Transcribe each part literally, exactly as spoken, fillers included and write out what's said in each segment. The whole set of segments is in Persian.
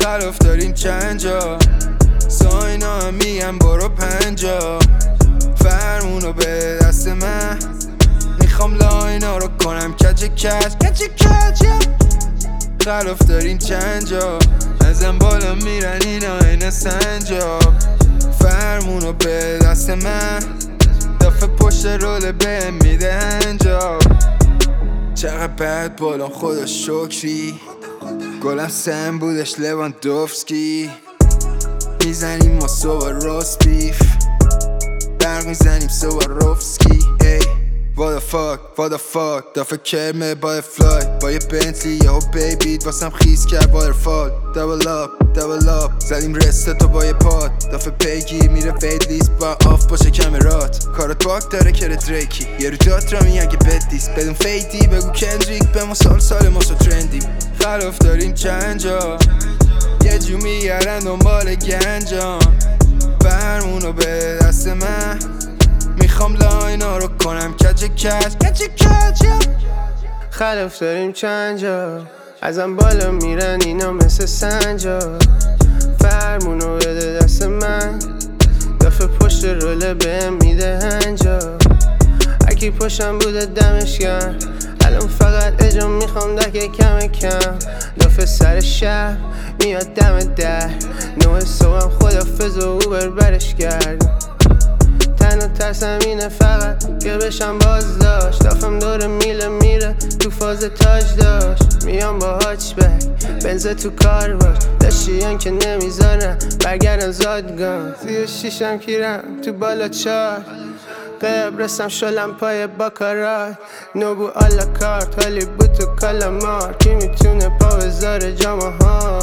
خلاف داریم چند جا، ساینا هم میگم برو پنجا. فرمونو به دست من، میخوام لاینا رو کنم کچ کچ کچ کچ. خلاف داریم چند جا، ازم بالا میرن اینا این سنجاب. فرمونو به دست من، دفعه پشت رول بهم میده هنجاب. چقدر بد بالام خدا شکری، گلم سم بودش لواندوفسکی. میزنیم ما صبح روست بیف، برق میزنیم صبح روفسکی. ای what the fuck what the fuck دفعه کرمه با فلای با یه بنتلی یهو بیبید واسم خیز کرد واترفال. دابل اپ دابل اپ زدیم رستتو با یه پاد، دفعه پیگیر میره وید لیست با آف باشه کمرات. کارت باک داره که دریکی یه رو جات را میگن که بد دیست، بدون فیدی بگو کندریک به ما سال سال ما سو ترندیم. خلاف داریم چند جا، یه جو میگردن دنبال گنجان. فرمونو به دست من، میخوام لاینا رو کنم کچ کچ کچ کچ. خلاف داریم چند جا، ازم بالا میرن اینا مثل سنجا. فرمونو بده دست من، دفعه پشت روله بهم میده هنجا. اکی پشتم بوده دمش گرم، الان فقط اجام میخوام دکه کم کم. دفعه سر شب میاد دم در، نوع صبحم خدافز و اوبر برش کرد. تنها ترسم اینه فقط که بشم باز داشت. دفعم دور میله میره تو فاز تاج داشت. میام با هاچ بک بنز تو کار باش، داشتیان که نمیذارن برگردن زادگان. سی و شیشم کیرم تو بالا چار، قبرسم شلم پای باکارای. نوبو آلا کارت حالی بود تو کالامار، کی میتونه پا بذاره جامعه ها.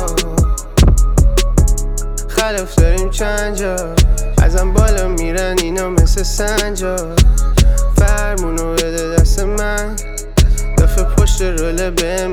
خلاف داریم چند جا، ازم بالا میرن اینا مثل سنجا. فرمونو بده دست من، دفعه پشت روله بهم